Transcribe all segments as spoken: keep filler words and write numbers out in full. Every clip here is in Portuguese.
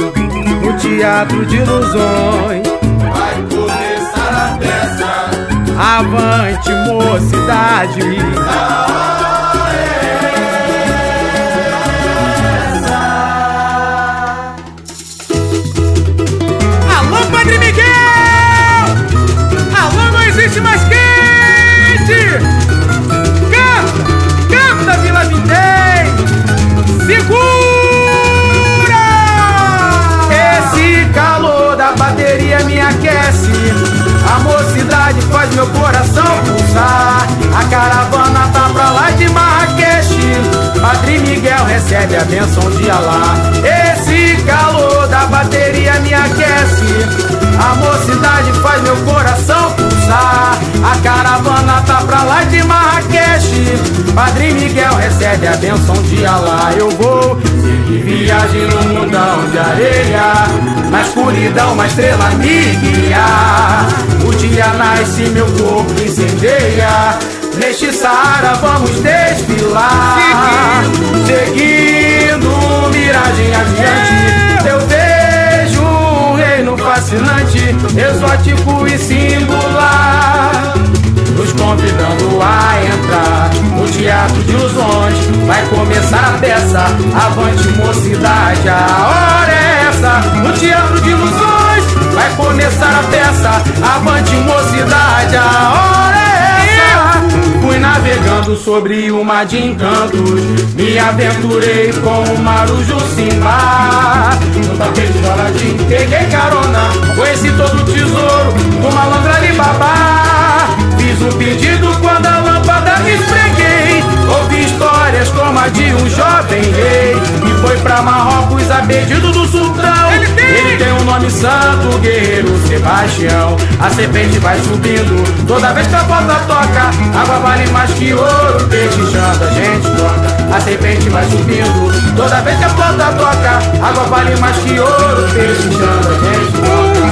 no teatro de ilusões. Vai começar a peça. Avante, mocidade. Alô, Padre Miguel! Alô, não existe mais quente! Canta! Canta, Vila Vintém! Segura! Esse calor da bateria me aquece. A mocidade faz meu coração pulsar. A caravana tá pra lá de Marrakech. Padre Miguel recebe a bênção de Alá. Esse calor da bateria me aquece. A mocidade faz meu coração pulsar. A caravana tá pra lá de Marrakech. Padre Miguel recebe a bênção de Alá. Eu vou seguir viagem no mundão de areia. Na escuridão uma estrela me guia. O dia nasce, meu corpo incendeia. Neste Saara vamos desfilar. Seguindo, miragem adiante. Eu vejo um reino fascinante, exótico e singular, nos convidando a entrar no teatro de ilusões. Vai começar a peça, avante mocidade, a hora é essa. No teatro de ilusões vai começar a peça, avante mocidade, a hora é essa. Fui navegando sobre o mar de encantos, me aventurei com o Marujo Simba. No tapete de Aladim peguei carona, conheci todo o tesouro do malandro Alibaba. Fiz um pedido quando a lâmpada me esfreguei. Ouvi histórias como a de um jovem rei que foi pra Marrocos a pedido do sultão. Ele tem, Ele tem um nome santo, guerreiro Sebastião. A serpente vai subindo toda vez que a porta toca. Água vale mais que ouro, peixe chanta, a gente toca. A serpente vai subindo toda vez que a porta toca. Água vale mais que ouro, peixe chanta, a gente toca.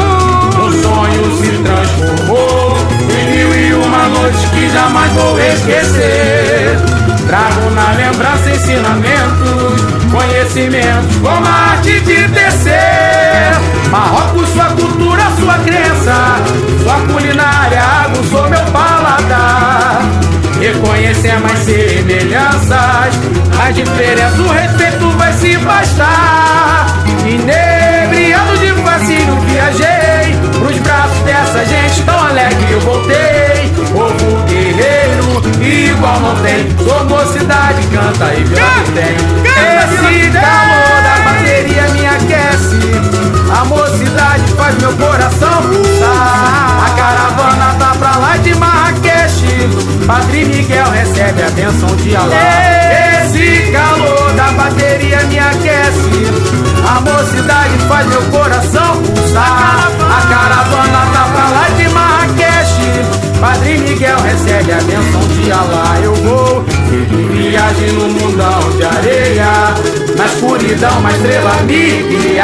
Um sonho se transformou em mil e uma noites que jamais vou esquecer. Trago na lembrança ensinamentos, conhecimentos como a arte de tecer. Marrocos, sua cultura, sua crença, sua culinária aguçou meu paladar. Reconhecemos as semelhanças, as diferenças, o respeito vai se bastar. Inebriado de fascínio viajei pros braços dessa gente tão alegre eu voltei. Povo guerreiro, igual não tem. Sou mocidade, canta e Vila Vintém. Esse calor da bateria me aquece. A mocidade faz meu coração pulsar. A caravana tá pra lá de Marrakech. Padre Miguel recebe a bênção de Alá. Esse calor da bateria me aquece. A mocidade faz meu coração pulsar. A caravana tá pra lá de Marrakech. Padre Miguel recebe a bênção de Alá. Eu vou seguir viagem no mundão de areia. Na escuridão uma estrela me guia.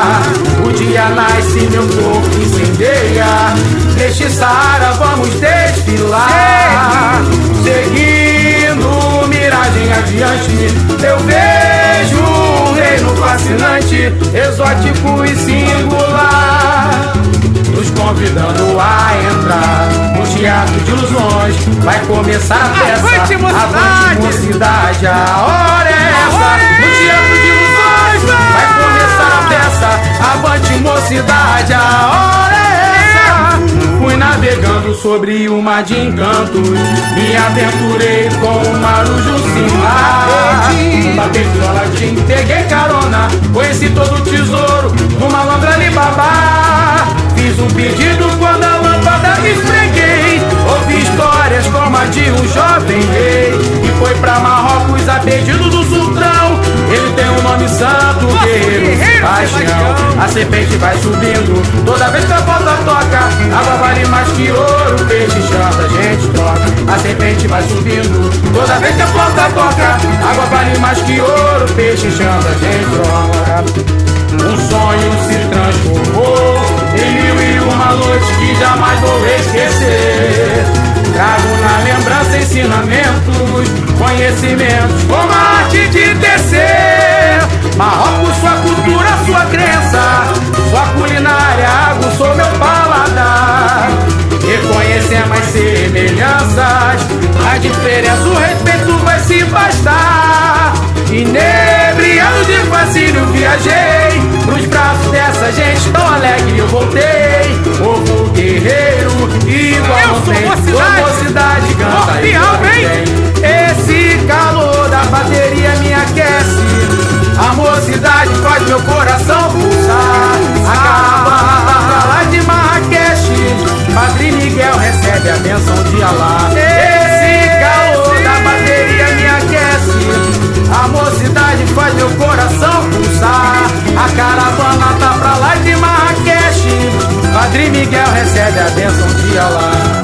O dia nasce, meu corpo incendeia. Neste Saara vamos desfilar. Seguindo, miragem adiante. Eu vejo um reino fascinante, exótico e singular, nos convidando a entrar no teatro de ilusões. Vai começar a peça, avante mocidade, avante mocidade, a hora é essa. No teatro de ilusões vai começar a peça, avante mocidade, a hora é essa. Fui navegando sobre o mar de encantos, me aventurei com o Marujo Simba. No tapete de Aladim peguei carona, conheci todo o tesouro do malandro Alibaba. Fiz um pedido quando a lâmpada me esfreguei. Ouvi histórias como a de um jovem rei que foi pra Marrocos a pedido do sultão. Ele tem um nome santo, guerreiro Sebastião. A serpente vai subindo toda vez que a porta toca. Água vale mais que ouro, peixe chanta, a gente troca. A serpente vai subindo toda vez que a porta toca. Água vale mais que ouro, peixe chanta, a gente troca. Um sonho se transformou em mil e uma noites que jamais vou esquecer. Trago na lembrança ensinamentos, conhecimentos como a arte de tecer. Marrocos, sua cultura, sua crença, Inebriado de fascínio viajei pros braços dessa gente tão alegre eu voltei. Povo guerreiro, igual Eu não sou tem. mocidade. Ô, mocidade canta Corpial, igual não hein? tem. Esse calor da bateria me aquece. A mocidade faz meu coração pulsar. A caravana tá pra lá de Marrakech. Padre Miguel recebe a bênção de Alá. Esse calor da bateria me aquece. A mocidade faz meu coração pulsar. A caravana tá pra lá de Marrakech. Padre Miguel recebe a bênção de Alá.